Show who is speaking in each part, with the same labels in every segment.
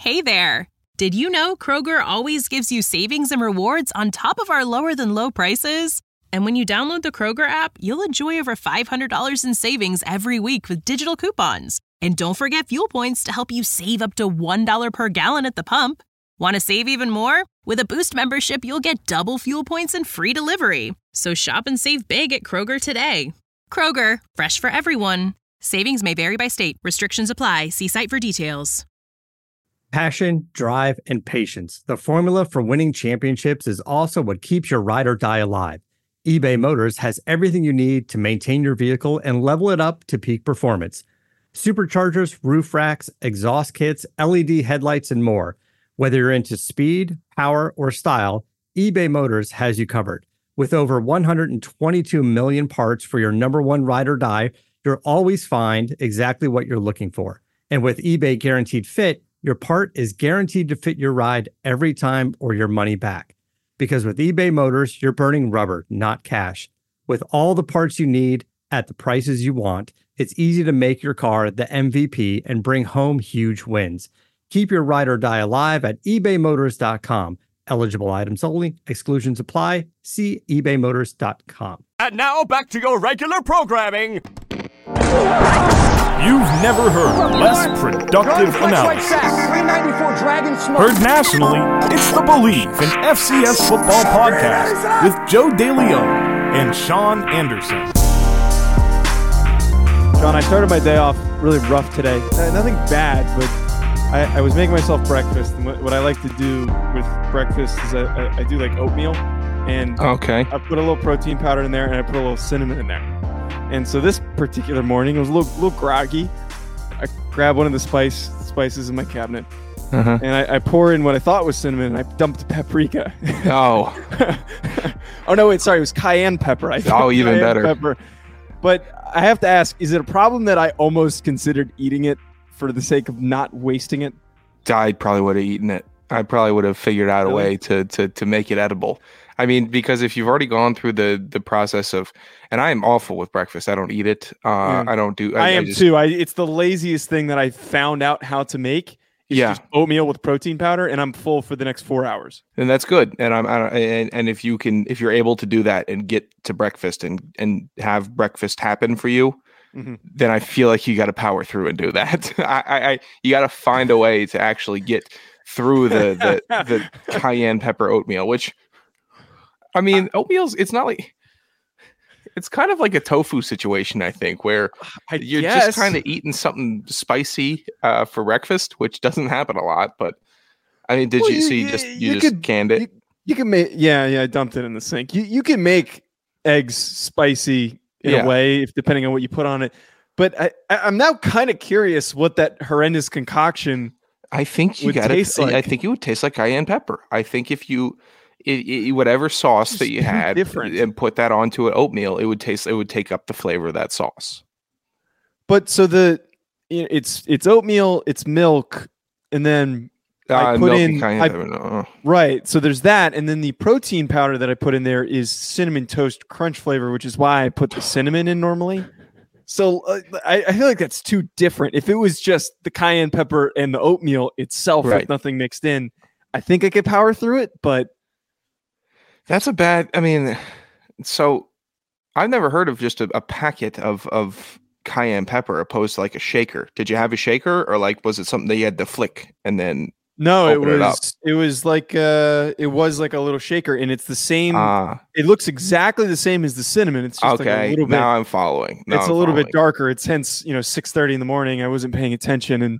Speaker 1: Hey there! Did you know Kroger always gives you savings and rewards on top of our lower-than-low prices? And when you download the Kroger app, you'll enjoy over $500 in savings every week with digital coupons. And don't forget fuel points to help you save up to $1 per gallon at the pump. Want to save even more? With a Boost membership, you'll get double fuel points and free delivery. So shop and save big at Kroger today. Kroger, fresh for everyone. Savings may vary by state. Restrictions apply. See site for details.
Speaker 2: Passion, drive, and patience. The formula for winning championships is also what keeps your ride or die alive. eBay Motors has everything you need to maintain your vehicle and level it up to peak performance. Superchargers, roof racks, exhaust kits, LED headlights, and more. Whether you're into speed, power, or style, eBay Motors has you covered. With over 122 million parts for your number one ride or die, you'll always find exactly what you're looking for. And with eBay Guaranteed Fit, your part is guaranteed to fit your ride every time or your money back. Because with eBay Motors, you're burning rubber, not cash. With all the parts you need at the prices you want, it's easy to make your car the MVP and bring home huge wins. Keep your ride or die alive at ebaymotors.com. Eligible items only. Exclusions apply. See ebaymotors.com.
Speaker 3: And now back to your regular programming.
Speaker 4: You've never heard less productive analysis. Heard nationally, it's the Believe in FCS Football podcast with Joe DeLeon and Sean Anderson.
Speaker 5: Sean, I started my day off really rough today. Nothing bad, but I was making myself breakfast. And what I like to do with breakfast is I do like oatmeal. And
Speaker 6: okay.
Speaker 5: I put a little protein powder in there and I put a little cinnamon in there. And so this particular morning, it was a little groggy. I grabbed one of the spices in my cabinet. And I pour in what I thought was cinnamon, and I dumped paprika.
Speaker 6: Oh.
Speaker 5: Oh, no, wait, sorry. It was cayenne pepper.
Speaker 6: Even better.
Speaker 5: Pepper. But I have to ask, is it a problem that I almost considered eating it for the sake of not wasting it?
Speaker 6: I probably would have eaten it. I probably would have figured out a way to make it edible. I mean, because if you've already gone through the process of, and I am awful with breakfast. I don't eat it. I don't do.
Speaker 5: I am too. It's the laziest thing that I found out how to make. Just oatmeal with protein powder, and I'm full for the next 4 hours.
Speaker 6: And that's good. And and if you're able to do that and get to breakfast and have breakfast happen for you, then I feel like you got to power through and do that. You got to find a way to actually get through the cayenne pepper oatmeal, which. I mean, oatmeal's, it's kind of like a tofu situation, I think, where you're just kind of eating something spicy for breakfast, which doesn't happen a lot. But I mean, you just canned it?
Speaker 5: You can make, I dumped it in the sink. You can make eggs spicy in a way, depending on what you put on it. But I'm now kind of curious what that horrendous concoction
Speaker 6: I think you got it. Like. I think it would taste like cayenne pepper. I think if you... whatever sauce that you had and put that onto an oatmeal, it would take up the flavor of that sauce.
Speaker 5: But so it's oatmeal, it's milk, and then I put in right. So there's that, and then the protein powder that I put in there is cinnamon toast crunch flavor, which is why I put the cinnamon in normally. So I feel like that's too different. If it was just the cayenne pepper and the oatmeal itself with nothing mixed in, I think I could power through it, but.
Speaker 6: That's a bad. I mean, so I've never heard of just a packet of cayenne pepper opposed to like a shaker. Did you have a shaker, or like was it something that you had to flick and then?
Speaker 5: No, it was like a little shaker, and it's the same. It looks exactly the same as the cinnamon. It's just like a little bit.
Speaker 6: Now I'm following.
Speaker 5: It's a little bit darker. It's hence 6:30 in the morning. I wasn't paying attention, and.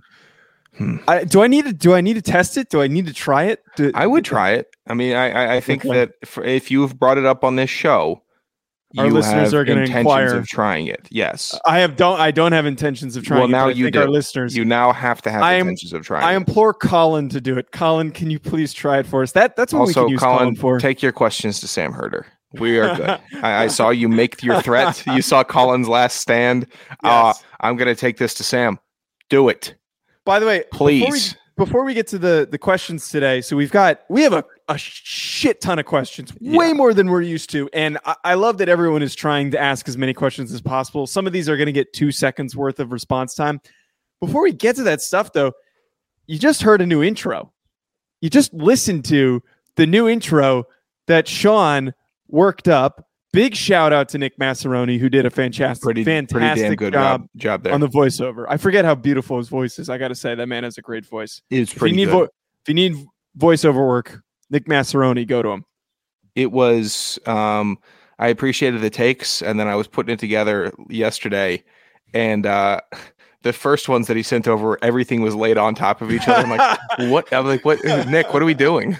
Speaker 5: Do I need to test it? Do I need to try it?
Speaker 6: I would try it. I mean, I think that if you've brought it up on this show,
Speaker 5: our listeners are going to inquire
Speaker 6: of trying it. Yes,
Speaker 5: I don't have intentions of trying.
Speaker 6: Well, now
Speaker 5: it,
Speaker 6: you do.
Speaker 5: Our listeners,
Speaker 6: you now have to have intentions of trying.
Speaker 5: I implore Colin to do it. Colin, can you please try it for us? That's what
Speaker 6: also,
Speaker 5: we can use Colin for.
Speaker 6: Take your questions to Sam Herder. We are good. I saw you make your threat. You saw Colin's last stand. Yes. I'm going to take this to Sam. Do it.
Speaker 5: By the way,
Speaker 6: please.
Speaker 5: Before we get to the questions today, so we have a shit ton of questions, way more than we're used to, and I love that everyone is trying to ask as many questions as possible. Some of these are going to get 2 seconds worth of response time. Before we get to that stuff, though, you just heard a new intro. You just listened to the new intro that Sean worked up. Big shout out to Nick Massaroni, who did a fantastic
Speaker 6: damn good job there
Speaker 5: on the voiceover. I forget how beautiful his voice is. I got to say, that man has a great voice.
Speaker 6: It's pretty good.
Speaker 5: If you need voiceover work, Nick Massaroni, go to him.
Speaker 6: It was, I appreciated the takes, and then I was putting it together yesterday, and the first ones that he sent over, everything was laid on top of each other. I'm like, what? I'm like, what, Nick? What are we doing?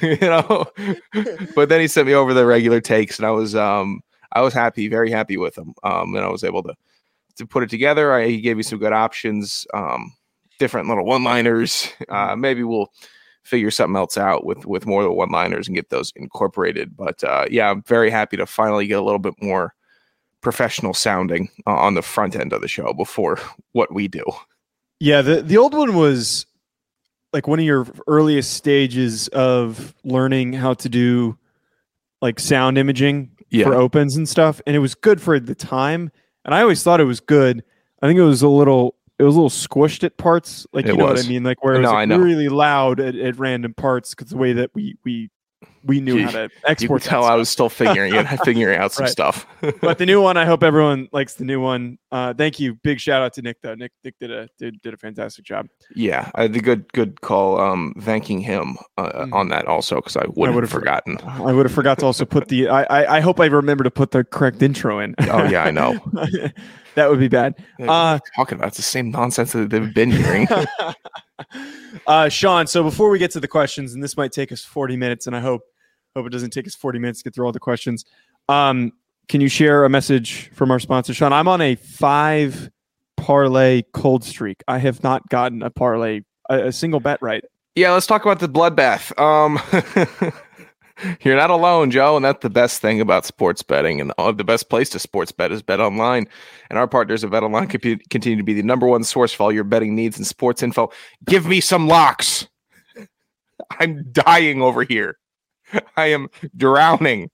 Speaker 6: But then he sent me over the regular takes, and I was happy, very happy with them. And I was able to put it together. He gave me some good options, different little one-liners. Maybe we'll figure something else out with more of the one-liners and get those incorporated. But yeah, I'm very happy to finally get a little bit more professional sounding on the front end of the show before what we do.
Speaker 5: Yeah, the old one was like one of your earliest stages of learning how to do like sound imaging for opens and stuff, and it was good for the time. And I always thought it was good. I think it was a little squished at parts, like you know what I mean, like where it was really loud at random parts because the way that we knew how to export.
Speaker 6: You could tell I was still figuring out some stuff.
Speaker 5: But the new one, I hope everyone likes the new one. Thank you. Big shout out to Nick though. Nick did a fantastic job.
Speaker 6: Yeah, the good call. Thanking him on that also because I would have forgotten.
Speaker 5: I would have forgot to also put the. I hope I remember to put the correct intro in.
Speaker 6: Oh yeah, I know.
Speaker 5: That would be bad.
Speaker 6: Talking about it's the same nonsense that they've been hearing.
Speaker 5: Sean, so before we get to the questions, and this might take us 40 minutes, and I hope it doesn't take us 40 minutes to get through all the questions. Can you share a message from our sponsor, Sean? I'm on a 5 parlay cold streak. I have not gotten a parlay, a single bet right.
Speaker 6: Yeah, let's talk about the bloodbath. You're not alone, Joe, and that's the best thing about sports betting. And the best place to sports bet is BetOnline. And our partners at BetOnline continue to be the number one source for all your betting needs and sports info. Give me some locks. I'm dying over here. I am drowning.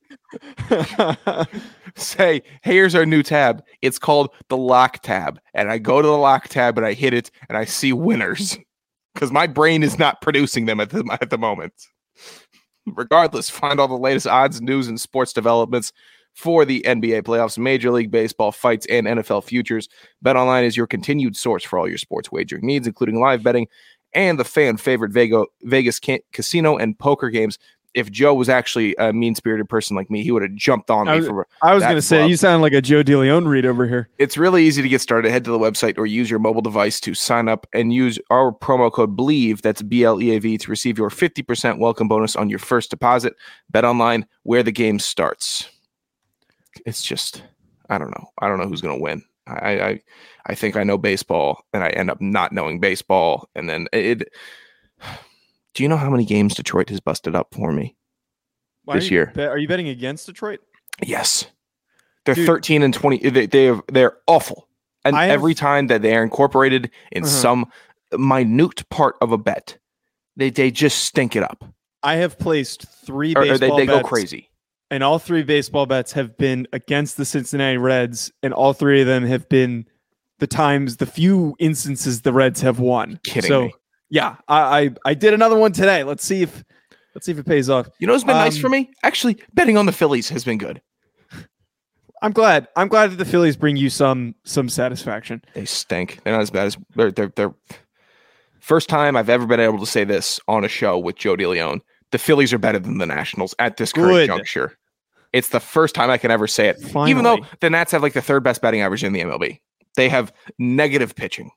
Speaker 6: Say, hey, here's our new tab. It's called the Lock tab. And I go to the Lock tab and I hit it and I see winners because my brain is not producing them at the moment. Regardless, find all the latest odds, news, and sports developments for the NBA playoffs, Major League Baseball fights, and NFL futures. BetOnline is your continued source for all your sports wagering needs, including live betting and the fan-favorite Vegas casino and poker games. If Joe was actually a mean-spirited person like me, he would have jumped on me.
Speaker 5: I was going to say, you sound like a Joe DeLeon read over here.
Speaker 6: It's really easy to get started. Head to the website or use your mobile device to sign up and use our promo code BLEAV, that's BLEAV, to receive your 50% welcome bonus on your first deposit. BetOnline, where the game starts. It's just, I don't know. I don't know who's going to win. I think I know baseball, and I end up not knowing baseball, and then Do you know how many games Detroit has busted up for me this year?
Speaker 5: Are you betting against Detroit?
Speaker 6: Yes. They're 13 and 20. They're awful. And every time that they are incorporated in some minute part of a bet, they just stink it up.
Speaker 5: I have placed 3 baseball bets.
Speaker 6: They go crazy.
Speaker 5: And all 3 baseball bets have been against the Cincinnati Reds, and all 3 of them have been the few instances the Reds have won.
Speaker 6: Kidding me.
Speaker 5: Yeah, I did another one today. Let's see if it pays off.
Speaker 6: You know what's been nice for me? Actually, betting on the Phillies has been good.
Speaker 5: I'm glad that the Phillies bring you some satisfaction.
Speaker 6: They stink. They're not as bad as they're first time I've ever been able to say this on a show with Joe DeLeon. The Phillies are better than the Nationals at this current juncture. It's the first time I can ever say it. Finally. Even though the Nats have like the 3rd best batting average in the MLB. They have negative pitching.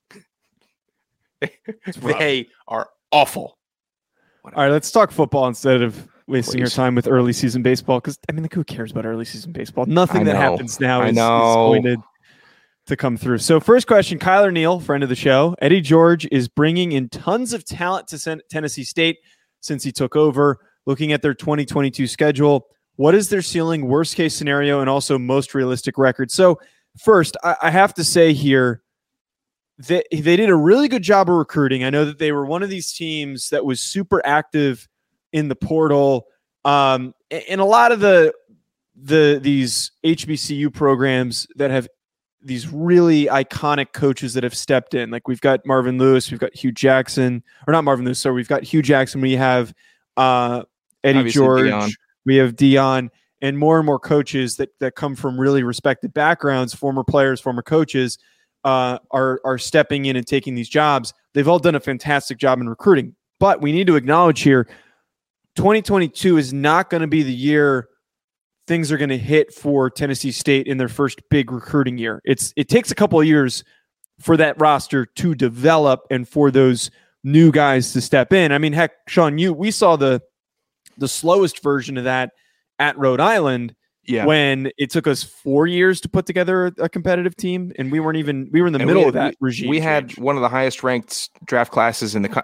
Speaker 6: They are awful.
Speaker 5: All right, let's talk football instead of wasting your time with early season baseball. Because I mean, who cares about early season baseball? Nothing that happens now is going to come through. So, first question: Kyler Neal, friend of the show, Eddie George is bringing in tons of talent to Tennessee State since he took over. Looking at their 2022 schedule, what is their ceiling, worst case scenario, and also most realistic record? So, first, I have to say here. They did a really good job of recruiting. I know that they were one of these teams that was super active in the portal. And a lot of these HBCU programs that have these really iconic coaches that have stepped in. Like we've got Marvin Lewis, we've got Hugh Jackson, or not Marvin Lewis. So we've got Hugh Jackson. We have Eddie
Speaker 6: Obviously
Speaker 5: George.
Speaker 6: Dion.
Speaker 5: We have Dion, and more coaches that come from really respected backgrounds, former players, former coaches, are stepping in and taking these jobs. They've all done a fantastic job in recruiting. But we need to acknowledge here, 2022 is not going to be the year things are going to hit for Tennessee State in their first big recruiting year. It takes a couple of years for that roster to develop and for those new guys to step in. I mean, heck, Sean, we saw the slowest version of that at Rhode Island when it took us 4 years to put together a competitive team, and we were in the middle of that regime.
Speaker 6: We had one of the highest ranked draft classes in the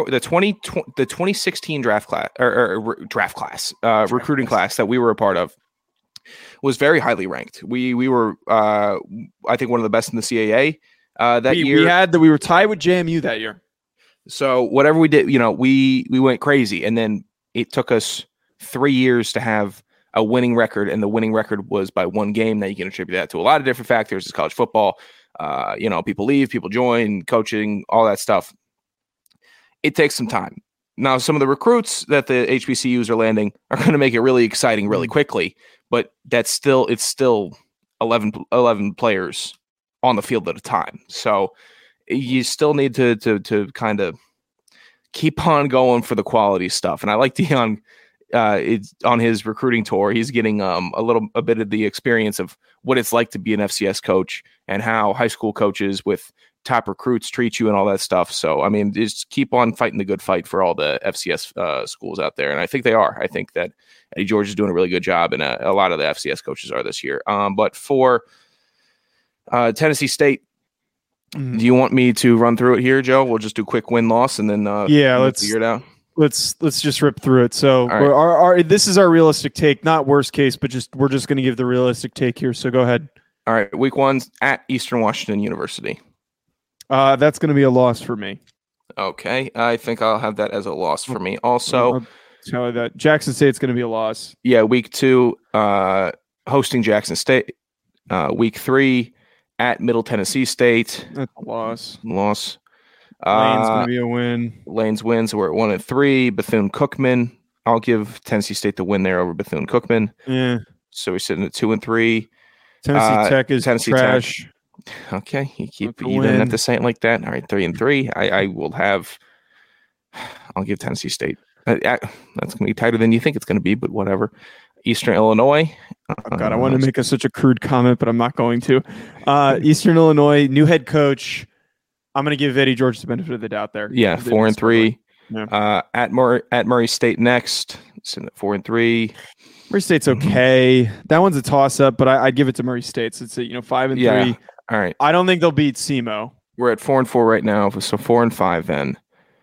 Speaker 6: 2016 draft class recruiting class that we were a part of was very highly ranked. We were I think one of the best in the CAA that year.
Speaker 5: We were tied with JMU that year.
Speaker 6: So whatever we did, we went crazy, and then it took us 3 years to have a winning record, and the winning record was by one game. Now you can attribute that to a lot of different factors. It's college football. People leave, people join, coaching, all that stuff. It takes some time. Now, some of the recruits that the HBCUs are landing are going to make it really exciting really quickly, but it's still 11 players on the field at a time. So you still need to kind of keep on going for the quality stuff. And I like Dion. It's on his recruiting tour. He's getting a bit of the experience of what it's like to be an FCS coach and how high school coaches with top recruits treat you and all that stuff. So, I mean, just keep on fighting the good fight for all the FCS schools out there. And I think they are. I think that Eddie George is doing a really good job, and a lot of the FCS coaches are this year. But for Tennessee State, do you want me to run through it here, Joe? We'll just do quick win-loss and then let's figure it out.
Speaker 5: Let's just rip through it. So right. This is our realistic take, not worst case, but we're just going to give the realistic take here. So go ahead.
Speaker 6: All right, week 1 at Eastern Washington University.
Speaker 5: That's going to be a loss for me.
Speaker 6: Okay, I think I'll have that as a loss for me. Also,
Speaker 5: I'll tell you that Jackson State's going to be a loss.
Speaker 6: Yeah, week 2, hosting Jackson State. Week 3 at Middle Tennessee State.
Speaker 5: That's a loss.
Speaker 6: Loss.
Speaker 5: Lane's going to be a win.
Speaker 6: Lane's wins. So we're at 1-3. Bethune-Cookman. I'll give Tennessee State the win there over Bethune-Cookman.
Speaker 5: Yeah.
Speaker 6: So we're sitting at 2-3.
Speaker 5: Tennessee Tech is trash.
Speaker 6: Tech. Okay, you didn't have to say it like that. All right, 3-3. I'll give Tennessee State. That's going to be tighter than you think it's going to be, but whatever. Eastern Illinois.
Speaker 5: Oh God, I want to make such a crude comment, but I'm not going to. Eastern Illinois, new head coach. I'm going to give Eddie George the benefit of the doubt there.
Speaker 6: Yeah, 4-3. Yeah. At Murray State next, sitting at 4-3.
Speaker 5: Murray State's okay. That one's a toss-up, but I'd give it to Murray State. So it's 5-3.
Speaker 6: Yeah. All right.
Speaker 5: I don't think they'll beat SEMO.
Speaker 6: We're at 4-4 right now, so 4-5 then.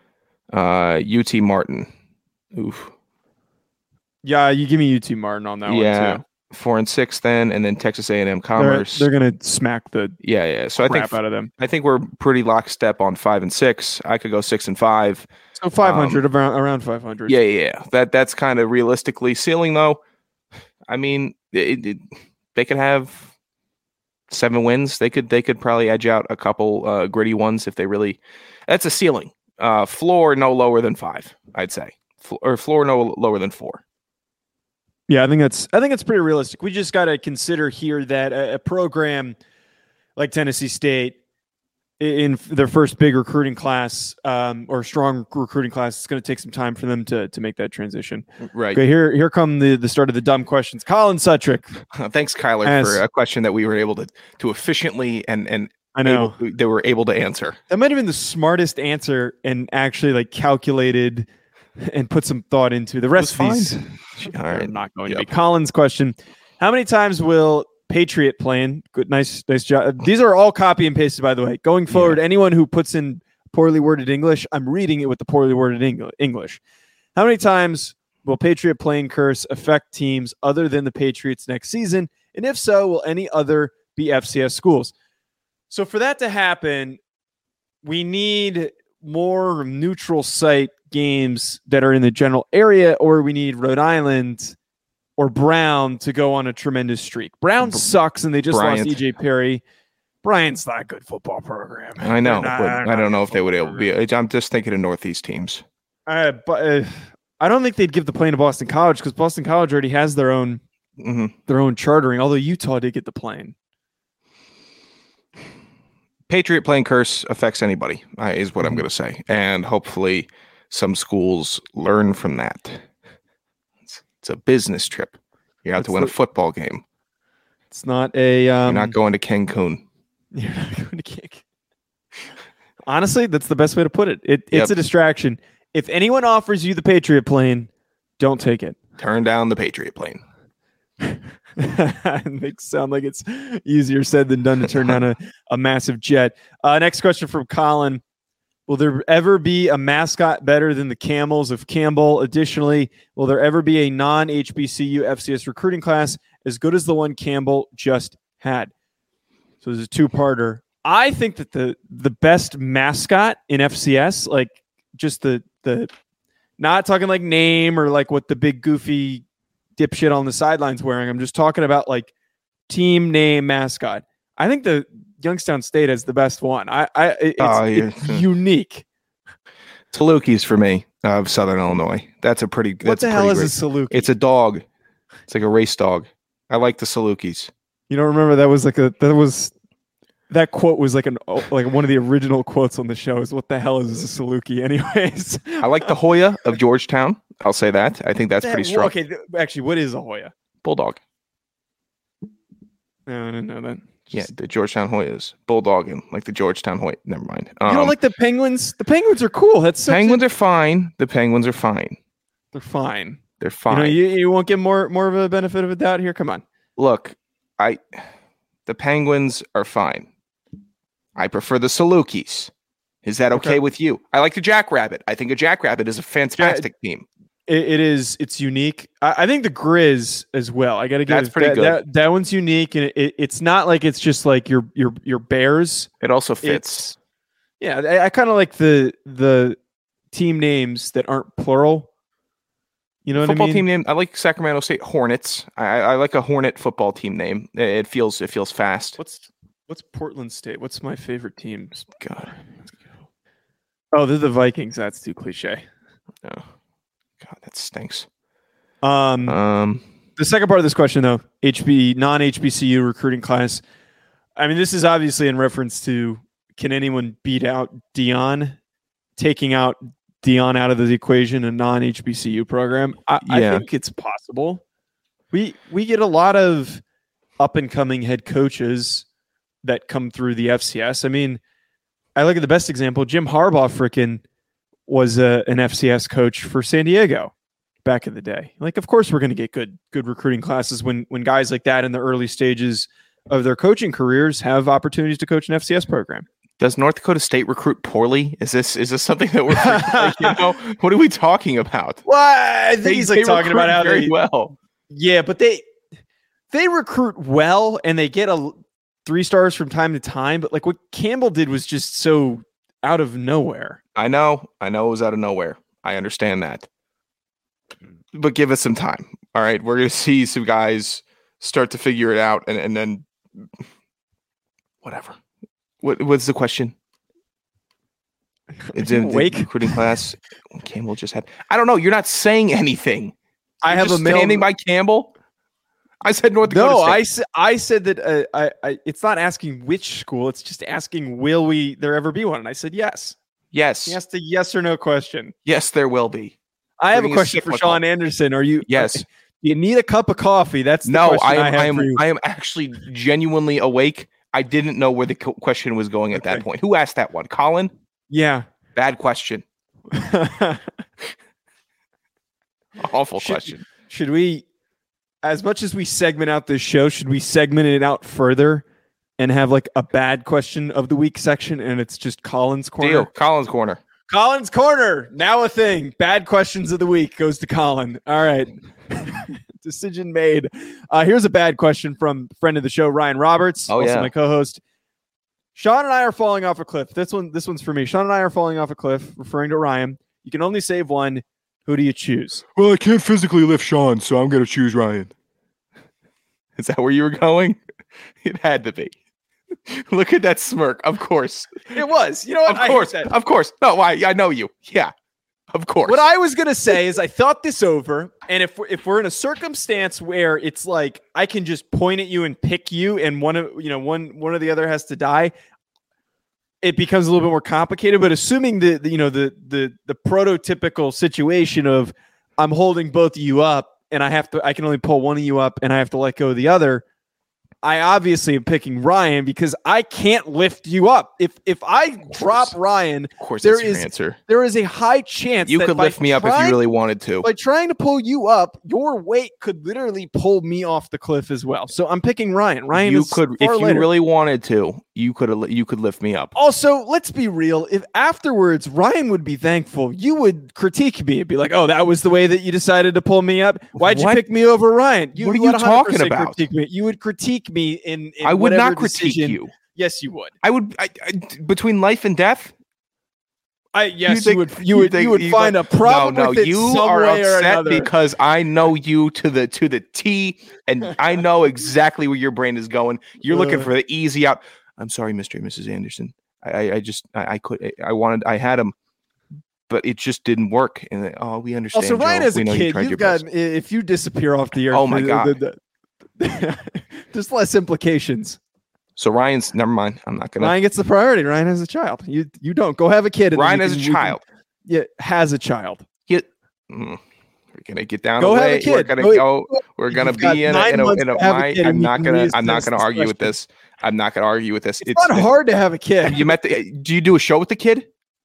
Speaker 6: UT Martin. Oof.
Speaker 5: Yeah, you give me UT Martin on that one too.
Speaker 6: 4-6 then, and then Texas A&M Commerce.
Speaker 5: They're gonna smack the
Speaker 6: So
Speaker 5: crap I think out of them.
Speaker 6: I think we're pretty lockstep on 5-6. I could go 6-5.
Speaker 5: So 500 around 500.
Speaker 6: Yeah. That's kind of realistically ceiling though. I mean, they could have 7 wins. They could probably edge out a couple gritty ones if they really. That's a ceiling. Floor no lower than 5, I'd say, or floor no lower than 4.
Speaker 5: Yeah, I think that's pretty realistic. We just got to consider here that a program like Tennessee State in their first big recruiting class or strong recruiting class, it's going to take some time for them to make that transition.
Speaker 6: Right.
Speaker 5: Okay, here come the start of the dumb questions. Colin Sutrick.
Speaker 6: Thanks, Kyler, for a question that we were able to efficiently and
Speaker 5: I know
Speaker 6: they were able to answer.
Speaker 5: That might have been the smartest answer and actually calculated and put some thought into the rest of these.
Speaker 6: All right,
Speaker 5: not going to be. Colin's question: how many times will Patriot plan? Good, nice job. These are all copy and pasted, by the way. Going forward, anyone who puts in poorly worded English, I'm reading it with the poorly worded English. How many times will Patriot playing curse affect teams other than the Patriots next season? And if so, will any other be FCS schools? So for that to happen, we need more neutral site games that are in the general area, or we need Rhode Island or Brown to go on a tremendous streak. Brown sucks, and they just lost EJ Perry. Bryant's not a good football program.
Speaker 6: I know, but I don't know if they would able to be. I'm just thinking of Northeast teams.
Speaker 5: But I don't think they'd give the plane to Boston College because Boston College already has their own chartering. Although Utah did get the plane.
Speaker 6: Patriot plane curse affects anybody, is what I'm going to say, and hopefully some schools learn from that. It's a business trip. You're out to win a football game.
Speaker 5: It's not a.
Speaker 6: You're not going to Cancun.
Speaker 5: You're not going to Cancun. Honestly, that's the best way to put it. It's a distraction. If anyone offers you the Patriot plane, don't take it.
Speaker 6: Turn down the Patriot plane.
Speaker 5: It makes it sound like it's easier said than done to turn down a massive jet. Next question from Colin. Will there ever be a mascot better than the Camels of Campbell? Additionally, will there ever be a non-HBCU FCS recruiting class as good as the one Campbell just had? So there's a two-parter. I think that the best mascot in FCS, like just the not talking like name or like what the big goofy dipshit on the sidelines wearing. I'm just talking about like team name mascot. I think the Youngstown State has the best one. It's unique.
Speaker 6: Salukis for me of Southern Illinois. That's a pretty.
Speaker 5: What the hell is a Saluki?
Speaker 6: It's a dog. It's like a race dog. I like the Salukis.
Speaker 5: You don't remember that quote was like one of the original quotes on the show is what the hell is a Saluki anyways.
Speaker 6: I like the Hoya of Georgetown. I'll say that. I think that's pretty strong.
Speaker 5: Okay, actually, what is a Hoya?
Speaker 6: Bulldog.
Speaker 5: No, I didn't know that.
Speaker 6: Yeah, the Georgetown Hoyas. Bulldogging, like the Georgetown Hoya. Never mind.
Speaker 5: You don't like the Penguins? The Penguins are cool.
Speaker 6: Penguins are fine. The Penguins are fine.
Speaker 5: They're fine.
Speaker 6: They're fine.
Speaker 5: You won't get more of a benefit of a doubt here? Come on.
Speaker 6: Look, the Penguins are fine. I prefer the Salukis. Is that okay with you? I like the Jackrabbit. I think a Jackrabbit is a fantastic team.
Speaker 5: It is. It's unique. I think the Grizz as well. I got to give
Speaker 6: that's pretty good.
Speaker 5: That one's unique, and it's not like it's just like your Bears.
Speaker 6: It also fits.
Speaker 5: I kind of like the team names that aren't plural. You know what I mean?
Speaker 6: Football team name. I like Sacramento State Hornets. I like a Hornet football team name. It feels fast.
Speaker 5: What's Portland State? What's my favorite team?
Speaker 6: God.
Speaker 5: Oh, they're the Vikings. That's too cliche.
Speaker 6: No. God, that stinks.
Speaker 5: The second part of this question, though, non-HBCU recruiting class. I mean, this is obviously in reference to can anyone beat out Deion, taking out Deion out of the equation, a non-HBCU program. I think it's possible. We get a lot of up-and-coming head coaches that come through the FCS. I mean, I look at the best example. Jim Harbaugh frickin' was an FCS coach for San Diego back in the day. Like, of course, we're going to get good recruiting classes when guys like that in the early stages of their coaching careers have opportunities to coach an FCS program.
Speaker 6: Does North Dakota State recruit poorly? Is this something that we're like, what are we talking about?
Speaker 5: Well, I think he's like talking about how
Speaker 6: very well.
Speaker 5: Yeah, but they recruit well and they get 3 stars from time to time. But like what Campbell did was just so out of nowhere.
Speaker 6: I know it was out of nowhere. I understand that. But give us some time. All right. We're going to see some guys start to figure it out and then whatever. What's the question? It's in the recruiting class. Campbell just had. I don't know. You're not saying anything.
Speaker 5: I have a
Speaker 6: standing by Campbell. I said North Dakota State.
Speaker 5: I said that it's not asking which school. It's just asking, will there ever be one? And I said yes.
Speaker 6: Yes.
Speaker 5: He asked a yes or no question.
Speaker 6: Yes, there will be.
Speaker 5: I have a question for Sean Anderson. Are you?
Speaker 6: Yes.
Speaker 5: Do you need a cup of coffee? That's the question I have for you.
Speaker 6: I am actually genuinely awake. I didn't know where the question was going at that point. Who asked that one? Colin?
Speaker 5: Yeah.
Speaker 6: Bad question. Awful question.
Speaker 5: Should we, as much as we segment out this show, should we segment it out further and have like a bad question of the week section and it's just Colin's Corner?
Speaker 6: Deal. Colin's Corner.
Speaker 5: Colin's Corner. Now a thing. Bad questions of the week goes to Colin. All right. Decision made. Here's a bad question from friend of the show, Ryan Roberts. Also my co-host. Sean and I are falling off a cliff. This one's for me. Sean and I are falling off a cliff, referring to Ryan. You can only save one. Who do you choose?
Speaker 7: Well, I can't physically lift Sean, so I'm going to choose Ryan.
Speaker 6: Is that where you were going? It had to be. Look at that smirk. Of course.
Speaker 5: It was. You know what?
Speaker 6: Of course. No, why? I know you. Yeah. Of course.
Speaker 5: What I was going to say is I thought this over, and if we're in a circumstance where it's like I can just point at you and pick you and one or the other has to die, it becomes a little bit more complicated. But assuming the prototypical situation of I'm holding both of you up and I can only pull one of you up and I have to let go of the other, I obviously am picking Ryan because I can't lift you up. If I drop Ryan,
Speaker 6: of course, there
Speaker 5: is a high chance
Speaker 6: you could lift me up if you really wanted to.
Speaker 5: By trying to pull you up, your weight could literally pull me off the cliff as well. So I'm picking Ryan.
Speaker 6: You could, if you really wanted to, you could lift me up.
Speaker 5: Also, let's be real. If afterwards Ryan would be thankful, you would critique me and be like, "Oh, that was the way that you decided to pull me up. Why'd you pick me over Ryan?"
Speaker 6: What are you talking about?
Speaker 5: You would critique me in
Speaker 6: I would not critique you.
Speaker 5: Yes, you would.
Speaker 6: I would. between life and death.
Speaker 5: You would find a problem with it.
Speaker 6: You are upset because I know you to the T, and I know exactly where your brain is going. You're looking for the easy out. I'm sorry, Mr. and Mrs. Anderson. I had him, but it just didn't work. And we understand.
Speaker 5: Also, Ryan, as a kid, if you disappear off the earth,
Speaker 6: oh my god,
Speaker 5: there's less implications.
Speaker 6: So Ryan's never mind. I'm not gonna.
Speaker 5: Ryan gets the priority. Ryan has a child. You don't go have a kid.
Speaker 6: Ryan has a child.
Speaker 5: Has a child.
Speaker 6: We're gonna get down.
Speaker 5: Go have a kid.
Speaker 6: We're gonna go. We're gonna be in a. I'm not gonna argue with this. I'm not gonna argue with this.
Speaker 5: It's not hard to have a kid.
Speaker 6: Do you do a show with the kid?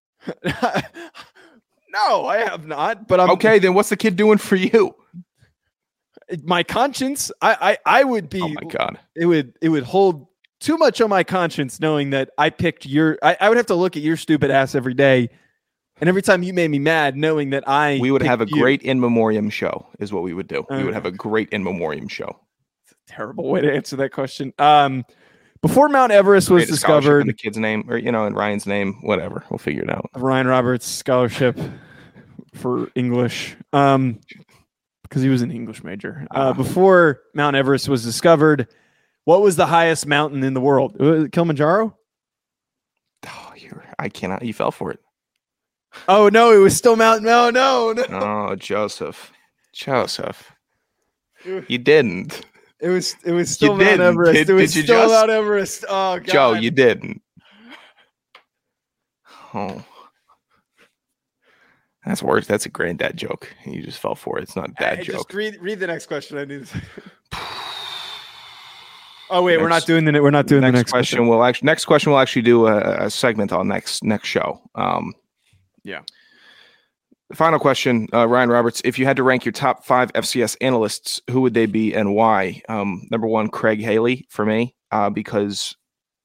Speaker 5: No, I have not. But
Speaker 6: okay. Then what's the kid doing for you?
Speaker 5: My conscience. I would be.
Speaker 6: Oh my god.
Speaker 5: It would hold too much on my conscience knowing that I picked your. I would have to look at your stupid ass every day. And every time you made me mad, knowing that we
Speaker 6: would have a great in memoriam show is what we would do. We would have a great in memoriam show.
Speaker 5: It's a terrible way to answer that question. Before Mount Everest was discovered,
Speaker 6: the kid's name, or in Ryan's name, whatever, we'll figure it out.
Speaker 5: Ryan Roberts Scholarship for English, because he was an English major. Before Mount Everest was discovered, what was the highest mountain in the world? Kilimanjaro?
Speaker 6: Oh, I cannot. You fell for it.
Speaker 5: Oh no, it was still Mount. No.
Speaker 6: Oh, Joseph, you didn't.
Speaker 5: It was still Mount Everest. It was still Mount Everest. Oh God,
Speaker 6: Joe, you didn't. Oh, that's worse. That's a granddad joke. You just fell for it. It's not a dad joke.
Speaker 5: Just read the next question. I need to. Oh wait, we're not doing the next question.
Speaker 6: Next question. We'll actually do a segment on next show.
Speaker 5: Yeah.
Speaker 6: Final question, Ryan Roberts. If you had to rank your top 5 FCS analysts, who would they be and why? Number 1, Craig Haley for me, because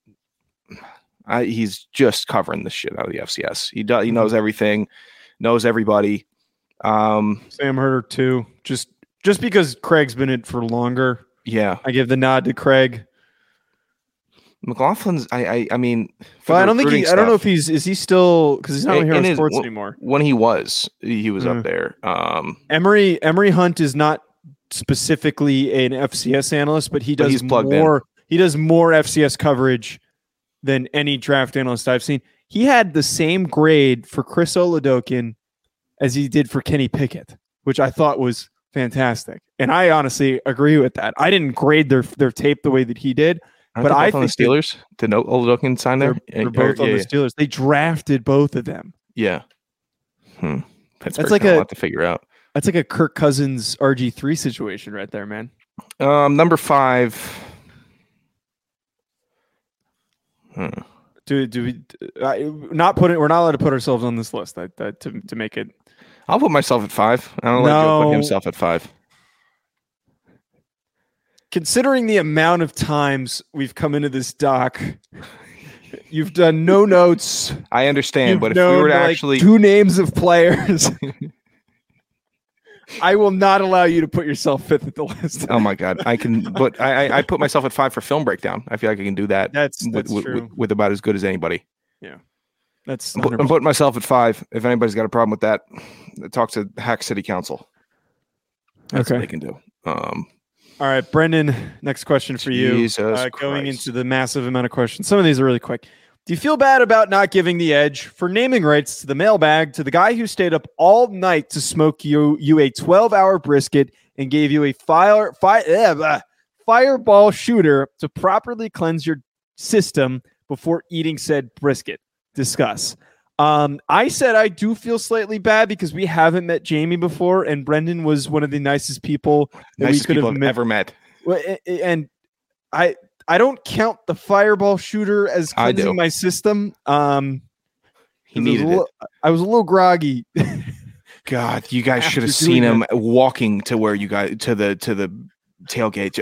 Speaker 6: he's just covering the shit out of the FCS. He knows everything, knows everybody.
Speaker 5: Sam Herder too. Just because Craig's been in it for longer.
Speaker 6: Yeah,
Speaker 5: I give the nod to Craig.
Speaker 6: McLaughlin's. I mean,
Speaker 5: but I don't think I don't know if is he still, because he's not here on sports anymore.
Speaker 6: When he was up there.
Speaker 5: Emery Hunt is not specifically an FCS analyst, but he's plugged more. He does more FCS coverage than any draft analyst I've seen. He had the same grade for Chris Oladokun as he did for Kenny Pickett, which I thought was fantastic, and I honestly agree with that. I didn't grade their tape the way that he did.
Speaker 6: But I think the Steelers did Oladokun sign there.
Speaker 5: They're both on the Steelers. They drafted both of them.
Speaker 6: Yeah. That's like a lot to figure out.
Speaker 5: That's like a Kirk Cousins RG3 situation right there, man.
Speaker 6: Number 5.
Speaker 5: Do we not put it? We're not allowed to put ourselves on this list. To make it.
Speaker 6: I'll put myself at 5. I don't let Joe put himself at 5.
Speaker 5: Considering the amount of times we've come into this doc, you've done no notes.
Speaker 6: I understand, but if we were to actually
Speaker 5: 2 names of players, I will not allow you to put yourself 5th at the list.
Speaker 6: Oh my God, I can, but I put myself at 5 for film breakdown. I feel like I can do that.
Speaker 5: That's true.
Speaker 6: With about as good as anybody.
Speaker 5: Yeah, that's.
Speaker 6: I'm putting myself at 5. If anybody's got a problem with that, talk to Hack City Council. That's what they can do.
Speaker 5: All right, Brendan, next question for you. Going into the massive amount of questions. Some of these are really quick. Do you feel bad about not giving the edge for naming rights to the mailbag to the guy who stayed up all night to smoke you a 12-hour brisket and gave you a fireball shooter to properly cleanse your system before eating said brisket? Discuss. I said I do feel slightly bad because we haven't met Jamie before, and Brendan was one of the nicest people
Speaker 6: we could have ever met.
Speaker 5: And I don't count the fireball shooter as cleansing my system.
Speaker 6: He needed it.
Speaker 5: I was a little groggy.
Speaker 6: God, you guys should have seen him walking to where you guys to the tailgate.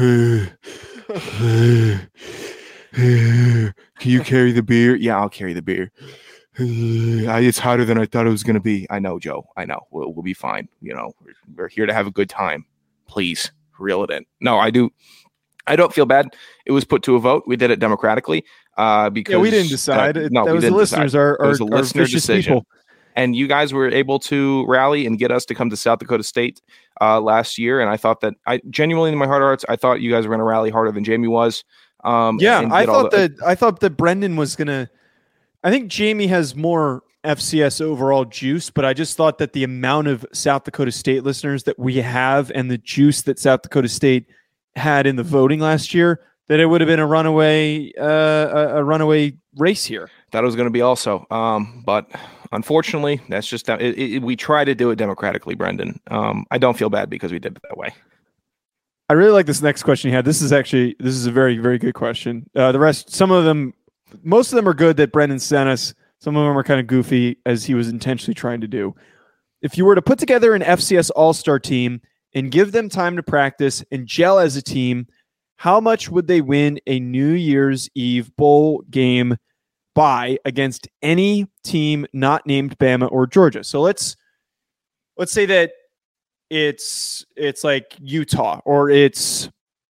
Speaker 6: Can you carry the beer? Yeah, I'll carry the beer. It's hotter than I thought it was going to be. I know, Joe. I know. We'll be fine. You know, we're here to have a good time. Please reel it in. No, I do. I don't feel bad. It was put to a vote. We did it democratically because
Speaker 5: we didn't decide.
Speaker 6: No,
Speaker 5: that was the listeners. It was a listener decision. People.
Speaker 6: And you guys were able to rally and get us to come to South Dakota State last year. And I thought that I genuinely, in my heart of hearts, I thought you guys were going to rally harder than Jamie was.
Speaker 5: I thought that Brendan was going to. I think Jamie has more FCS overall juice, but I just thought that the amount of South Dakota State listeners that we have and the juice that South Dakota State had in the voting last year, that it would have been a runaway race here.
Speaker 6: That was going to be also, but unfortunately, that's just we try to do it democratically, Brendan. I don't feel bad because we did it that way.
Speaker 5: I really like this next question you had. This is a very, very good question. Most of them are good that Brendan sent us. Some of them are kind of goofy, as he was intentionally trying to do. If you were to put together an FCS All-Star team and give them time to practice and gel as a team, how much would they win a New Year's Eve bowl game by against any team not named Bama or Georgia? So let's say that it's like Utah or it's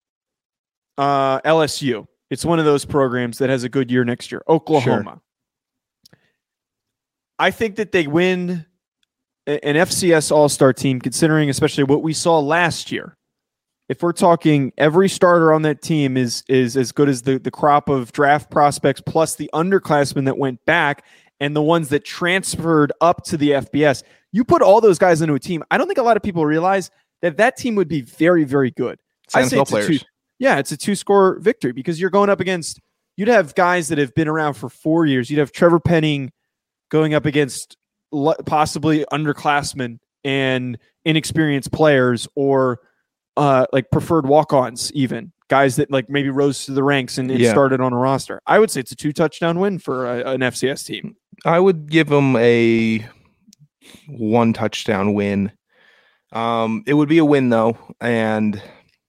Speaker 5: LSU. It's one of those programs that has a good year next year. Oklahoma. Sure. I think that they win an FCS All-Star team, considering especially what we saw last year. If we're talking every starter on that team is as good as the crop of draft prospects plus the underclassmen that went back and the ones that transferred up to the FBS, you put all those guys into a team. I don't think a lot of people realize that team would be very, very good. I say players. It's a 2-score victory because you're going up against, you'd have guys that have been around for 4 years. You'd have Trevor Penning going up against possibly underclassmen and inexperienced players or like preferred walk-ons, even guys that like maybe rose to the ranks and started on a roster. I would say it's a 2-touchdown win for an FCS team.
Speaker 6: I would give them a 1-touchdown win. It would be a win though, and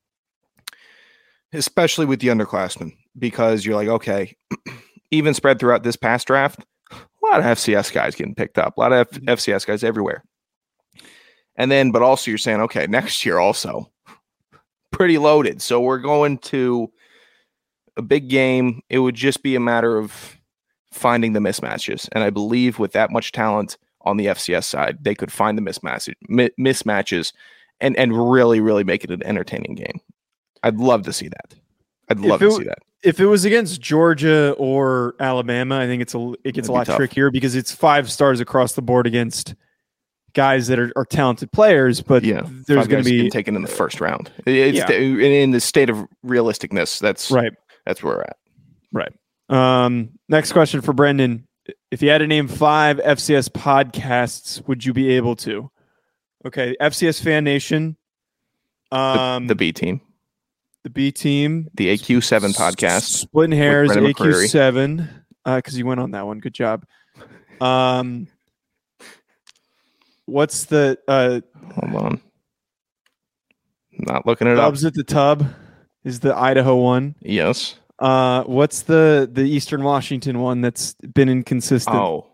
Speaker 6: especially with the underclassmen, because you're like, okay, even spread throughout this past draft, a lot of FCS guys getting picked up, a lot of FCS guys everywhere. And then, but also you're saying, okay, next year also pretty loaded. So we're going to a big game. It would just be a matter of finding the mismatches. And I believe with that much talent on the FCS side, they could find the mismatches and really, really make it an entertaining game. I'd love to see that.
Speaker 5: If it was against Georgia or Alabama, I think it gets a lot trickier because it's 5 stars across the board against guys that are talented players. But there's going to be
Speaker 6: taken in the first round. In the state of realisticness, that's right. That's where we're at.
Speaker 5: Right. Next question for Brendan: if you had to name 5 FCS podcasts, would you be able to? Okay, FCS Fan Nation,
Speaker 6: the B Team.
Speaker 5: The B Team,
Speaker 6: the AQ7 podcast,
Speaker 5: Splitting Hairs, AQ7, because you went on that one. Good job. What's the?
Speaker 6: Hold on, not looking it up.
Speaker 5: Dubs at the Tub is the Idaho one.
Speaker 6: Yes.
Speaker 5: What's the Eastern Washington one that's been inconsistent?
Speaker 6: Oh,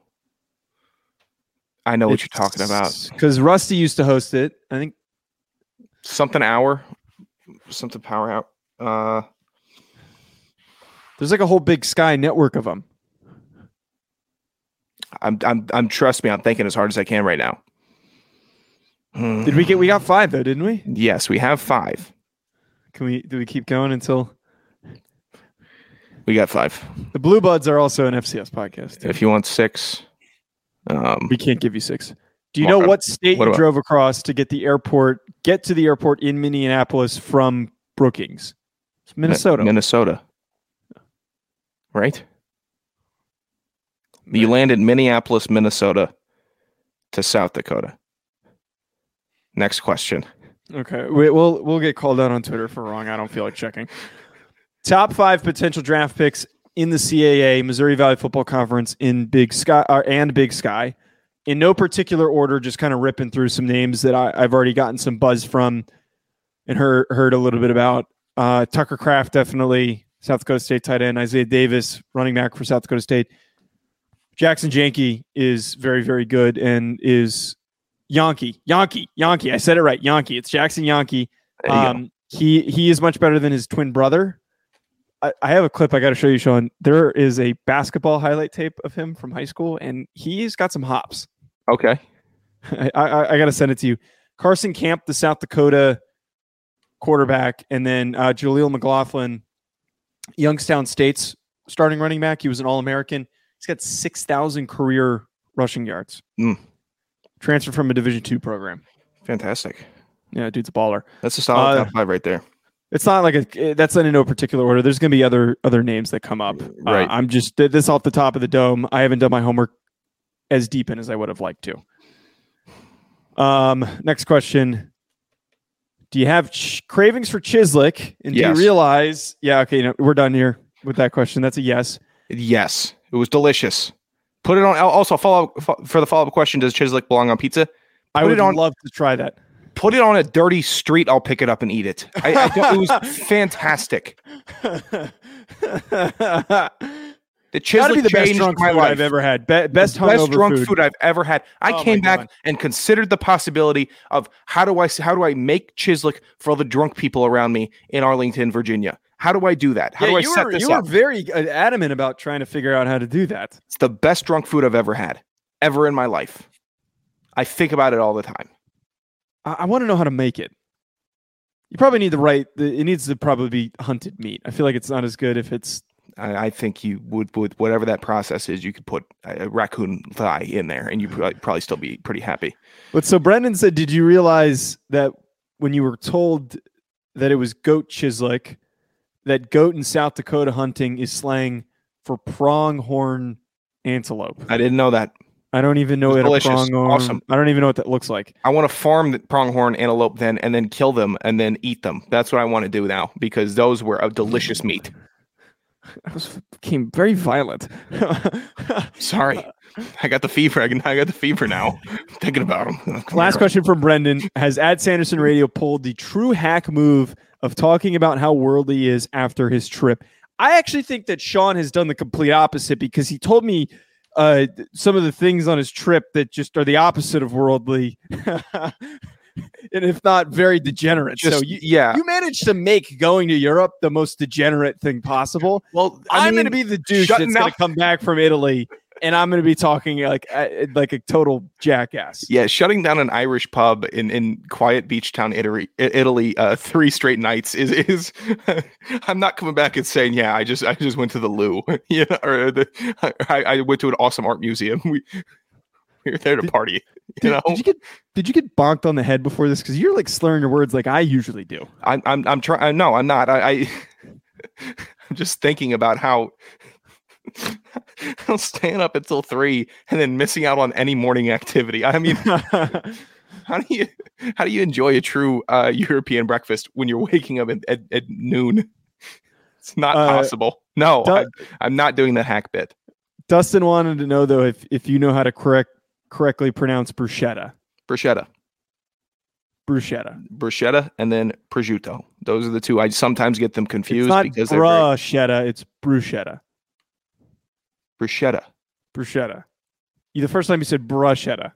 Speaker 6: I know what you're talking about.
Speaker 5: Because Rusty used to host it. I think
Speaker 6: something power out.
Speaker 5: There's like a whole big Sky network of them.
Speaker 6: I'm trust me, I'm thinking as hard as I can right now.
Speaker 5: We got 5 though, didn't we?
Speaker 6: Yes, we have 5.
Speaker 5: Do we keep going until
Speaker 6: we got 5?
Speaker 5: The Blue Buds are also an FCS podcast. Too.
Speaker 6: If you want 6,
Speaker 5: we can't give you 6. Do you know what state you drove across to get to the airport in Minneapolis from Brookings? It's Minnesota.
Speaker 6: Minnesota. Right? You landed Minneapolis, Minnesota to South Dakota. Next question.
Speaker 5: Okay. We'll get called out on Twitter for wrong. I don't feel like checking. Top 5 potential draft picks in the CAA, Missouri Valley Football Conference in Big Sky and Big Sky. In no particular order, just kind of ripping through some names that I've already gotten some buzz from and heard a little bit about. Tucker Kraft, definitely. South Dakota State tight end. Isaiah Davis, running back for South Dakota State. Jackson Yankee is very, very good and is Yankee. I said it right. Yankee. It's Jackson Yankee. He is much better than his twin brother. I have a clip I got to show you, Sean. There is a basketball highlight tape of him from high school, and he's got some hops.
Speaker 6: Okay.
Speaker 5: I got to send it to you. Carson Camp, the South Dakota quarterback, and then Jaleel McLaughlin, Youngstown State's starting running back. He was an All-American. He's got 6,000 career rushing yards. Transferred from a Division II program.
Speaker 6: Fantastic.
Speaker 5: Yeah, dude's a baller.
Speaker 6: That's a solid top 5 right there.
Speaker 5: It's not like that's not in no particular order. There's going to be other names that come up.
Speaker 6: Right.
Speaker 5: I'm just this off the top of the dome. I haven't done my homework as deep in as I would have liked to. Next question. Do you have cravings for Chislic? And do you realize? Yeah. Okay. We're done here with that question. That's a yes.
Speaker 6: Yes. It was delicious. Put it on. Also, for the follow-up question, does Chislic belong on pizza?
Speaker 5: I would love to try that.
Speaker 6: Put it on a dirty street. I'll pick it up and eat it. It was fantastic. The Chislic
Speaker 5: be the best drunk food I've ever had. Best
Speaker 6: drunk food I've ever had. I came back and considered the possibility of how do I make Chislic for all the drunk people around me in Arlington, Virginia? How do I do that? How do I set this up?
Speaker 5: You were very adamant about trying to figure out how to do that.
Speaker 6: It's the best drunk food I've ever had, ever in my life. I think about it all the time.
Speaker 5: I want to know how to make it. You probably need it needs to probably be hunted meat. I feel like it's not as good if it's.
Speaker 6: I think you would whatever that process is, you could put a raccoon thigh in there and you probably still be pretty happy.
Speaker 5: But so Brendan said, did you realize that when you were told that it was goat Chislic, that goat in South Dakota hunting is slang for pronghorn antelope?
Speaker 6: I didn't know that.
Speaker 5: I don't even know what a pronghorn. Awesome. I don't even know what that looks like.
Speaker 6: I want to farm the pronghorn antelope and then kill them and then eat them. That's what I want to do now because those were a delicious meat.
Speaker 5: Became very violent.
Speaker 6: Sorry, I got the fever. I got the fever now. I'm thinking about them.
Speaker 5: Last question from Brendan: has Ad Sanderson Radio pulled the true hack move of talking about how worldly he is after his trip? I actually think that Sean has done the complete opposite because he told me some of the things on his trip that just are the opposite of worldly, and if not very degenerate. You managed to make going to Europe the most degenerate thing possible. Well, I'm going to be the douche that's going to come back from Italy, and I'm going to be talking like a total jackass.
Speaker 6: Yeah, shutting down an Irish pub in quiet beach town Italy 3 straight nights is I'm not coming back and saying, yeah, I just went to the Lou, or I went to an awesome art museum. We were there to party. Did
Speaker 5: you get bonked on the head before this? Because you're like slurring your words like I usually do.
Speaker 6: I'm trying. No, I'm not. I'm just thinking about how staying up until 3 and then missing out on any morning activity. I mean, how do you enjoy a true European breakfast when you're waking up at noon? It's not possible. No, I'm not doing the hack bit.
Speaker 5: Dustin wanted to know though if you know how to correctly pronounce bruschetta.
Speaker 6: Bruschetta, and then prosciutto. Those are the two. I sometimes get them confused.
Speaker 5: It's not
Speaker 6: because
Speaker 5: bruschetta, it's bruschetta.
Speaker 6: Bruschetta.
Speaker 5: The first time you said bruschetta.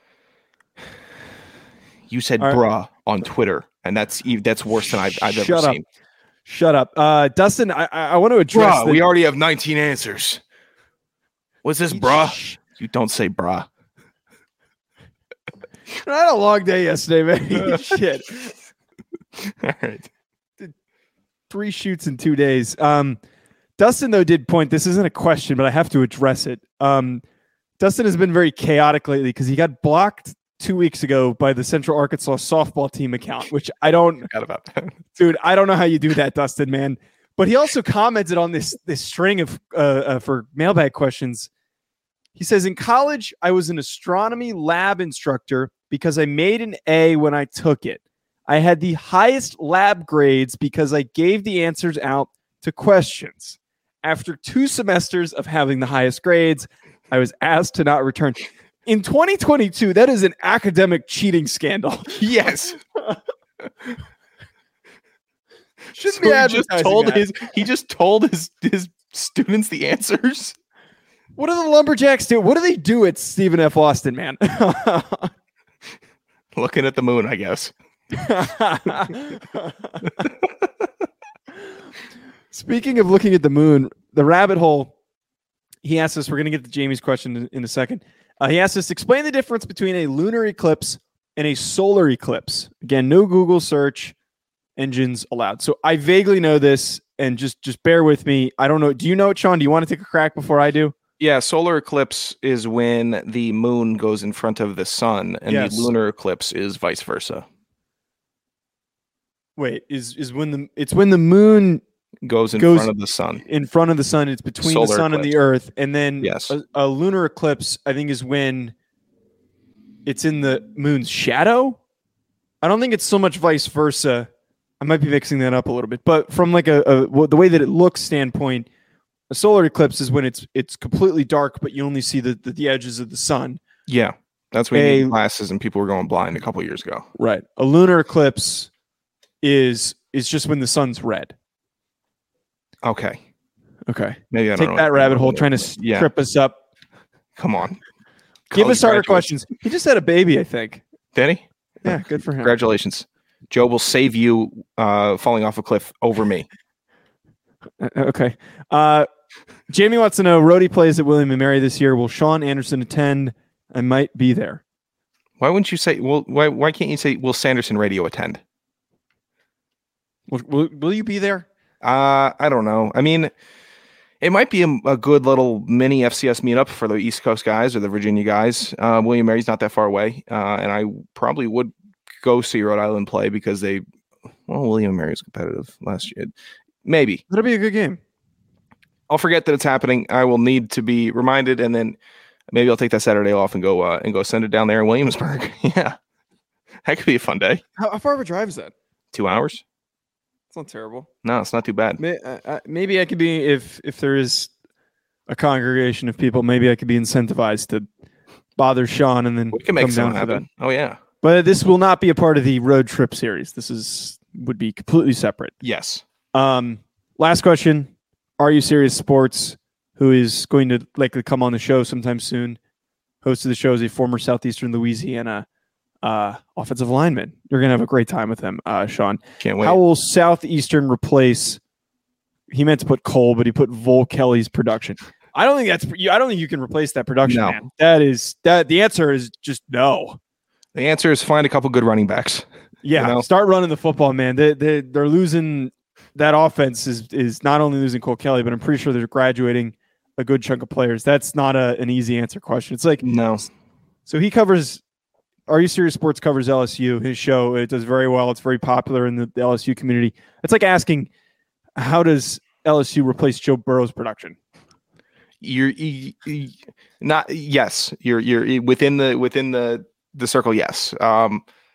Speaker 6: You said bruh on Twitter, and that's worse than I've ever seen.
Speaker 5: Shut up. Dustin, I want to address
Speaker 6: we already have 19 answers. What's this, bruh? You don't say bruh.
Speaker 5: I had a long day yesterday, man. Shit.
Speaker 6: All right.
Speaker 5: 3 shoots in 2 days. Dustin, though, did point, this isn't a question, but I have to address it. Dustin has been very chaotic lately because he got blocked 2 weeks ago by the Central Arkansas softball team account, which I forgot about that. Dude, I don't know how you do that, Dustin, man. But he also commented on this string of for mailbag questions. He says, in college, I was an astronomy lab instructor because I made an A when I took it. I had the highest lab grades because I gave the answers out to questions. After 2 semesters of having the highest grades, I was asked to not return. In 2022, that is an academic cheating scandal.
Speaker 6: Yes.
Speaker 5: Shouldn't be advertising.
Speaker 6: He just told his students the answers.
Speaker 5: What do the Lumberjacks do? What do they do at Stephen F. Austin, man?
Speaker 6: Looking at the moon, I guess.
Speaker 5: Speaking of looking at the moon, the rabbit hole, he asked us, we're going to get to Jamie's question in a second. He asked us to explain the difference between a lunar eclipse and a solar eclipse. Again, no Google search engines allowed. So I vaguely know this, and just bear with me. I don't know. Do you know it, Sean? Do you want to take a crack before I do?
Speaker 6: Yeah, solar eclipse is when the moon goes in front of the sun, and the lunar eclipse is vice versa.
Speaker 5: Wait, is when the moon
Speaker 6: goes in front of the sun.
Speaker 5: In front of the sun, it's between solar the sun eclipse and the earth, and then
Speaker 6: yes.
Speaker 5: a lunar eclipse, I think, is when it's in the moon's shadow. I don't think it's so much vice versa. I might be mixing that up a little bit, but from like the way that it looks standpoint, a solar eclipse is when it's completely dark, but you only see the edges of the sun.
Speaker 6: Yeah, that's when you need glasses, and people were going blind a couple years ago.
Speaker 5: Right. A lunar eclipse is just when the sun's red.
Speaker 6: Okay.
Speaker 5: Maybe I don't take that rabbit hole trying to trip us up.
Speaker 6: Come on.
Speaker 5: Give us our questions. He just had a baby, I think.
Speaker 6: Did he?
Speaker 5: Yeah, good for him.
Speaker 6: Congratulations. Joe will save you falling off a cliff over me.
Speaker 5: Okay. Jamie wants to know, Rhodey plays at William & Mary this year. Will Sean Anderson attend? I might be there.
Speaker 6: Why wouldn't you say, why can't you say, will Sanderson Radio attend?
Speaker 5: Will you be there?
Speaker 6: I don't know. I mean, it might be a good little mini FCS meetup for the East Coast guys or the Virginia guys. William & Mary's not that far away. And I probably would go see Rhode Island play because William & Mary was competitive last year. Maybe.
Speaker 5: That'll be a good game.
Speaker 6: I'll forget that it's happening. I will need to be reminded, and then maybe I'll take that Saturday off and go send it down there in Williamsburg. Yeah. That could be a fun day.
Speaker 5: How far of a drive is that?
Speaker 6: 2 hours.
Speaker 5: It's not terrible.
Speaker 6: No, it's not too bad.
Speaker 5: Maybe I could be, if there is a congregation of people, maybe I could be incentivized to bother Sean and then
Speaker 6: we can make something happen. Oh yeah.
Speaker 5: But this will not be a part of the road trip series. This would be completely separate.
Speaker 6: Yes.
Speaker 5: Last question. Are You Serious Sports, who is going to likely come on the show sometime soon, host of the show is a former Southeastern Louisiana offensive lineman. You're going to have a great time with him, Sean.
Speaker 6: Can't wait.
Speaker 5: How will Southeastern replace, he meant to put Cole, but he put Vol Kelly's production. I don't think you can replace that production, man. The answer is just no.
Speaker 6: The answer is find a couple good running backs.
Speaker 5: Yeah, start running the football, man. They're losing. That offense is not only losing Cole Kelly, but I'm pretty sure they're graduating a good chunk of players. That's not an easy answer question. It's like,
Speaker 6: no.
Speaker 5: So he covers, Are You Serious Sports covers LSU, his show. It does very well. It's very popular in the LSU community. It's like asking, how does LSU replace Joe Burrow's production?
Speaker 6: You're not, yes, you're within the circle. Yes. I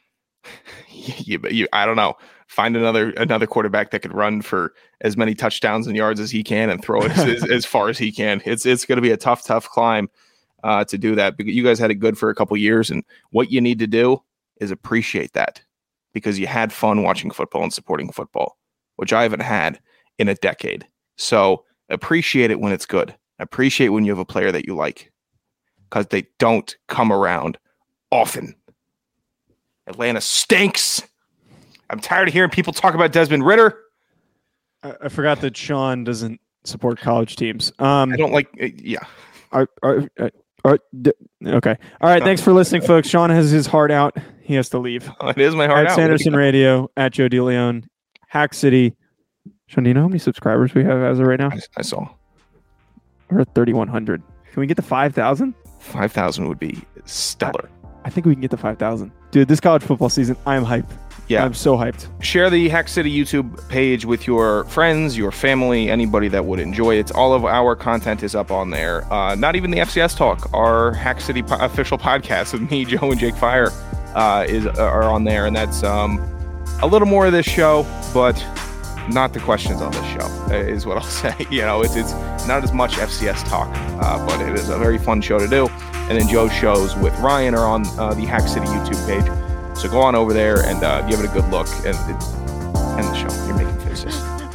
Speaker 6: don't know. Find another quarterback that could run for as many touchdowns and yards as he can and throw it as far as he can. It's going to be a tough climb to do that, because you guys had it good for a couple years, and what you need to do is appreciate that, because you had fun watching football and supporting football, which I haven't had in a decade. So appreciate it when it's good. Appreciate when you have a player that you like, because they don't come around often. Atlanta stinks. I'm tired of hearing people talk about Desmond Ridder.
Speaker 5: I forgot that Sean doesn't support college teams.
Speaker 6: I don't like. Yeah.
Speaker 5: Okay. All right. Thanks for listening, folks. Sean has his heart out. He has to leave.
Speaker 6: It is my heart
Speaker 5: at
Speaker 6: out.
Speaker 5: Sanderson Radio, at Joe DeLeon, Hack City. Sean, do you know how many subscribers we have as of right now?
Speaker 6: I saw.
Speaker 5: We're at 3,100. Can we get to 5,000?
Speaker 6: 5,000 would be stellar.
Speaker 5: I think we can get to 5,000. Dude, this college football season, I am hyped.
Speaker 6: Yeah.
Speaker 5: I'm so hyped.
Speaker 6: Share the Hack City YouTube page with your friends, your family, anybody that would enjoy it. All of our content is up on there. Not even the FCS Talk, our Hack City official podcast with me, Joe, and Jake Fire are on there. And that's a little more of this show, but not the questions on this show, is what I'll say. It's not as much FCS talk, but it is a very fun show to do. And then Joe's shows with Ryan are on the Hack City YouTube page. So go on over there and give it a good look and end the show. You're making faces.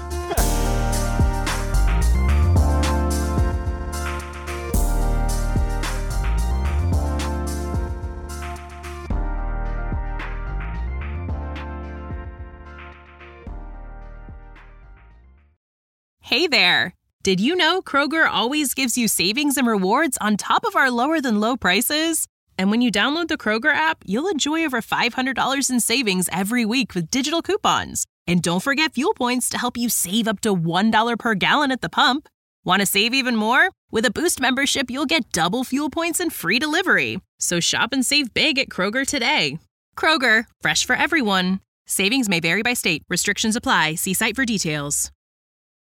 Speaker 1: Hey there. Did you know Kroger always gives you savings and rewards on top of our lower than low prices? And when you download the Kroger app, you'll enjoy over $500 in savings every week with digital coupons. And don't forget fuel points to help you save up to $1 per gallon at the pump. Want to save even more? With a Boost membership, you'll get double fuel points and free delivery. So shop and save big at Kroger today. Kroger, fresh for everyone. Savings may vary by state. Restrictions apply. See site for details.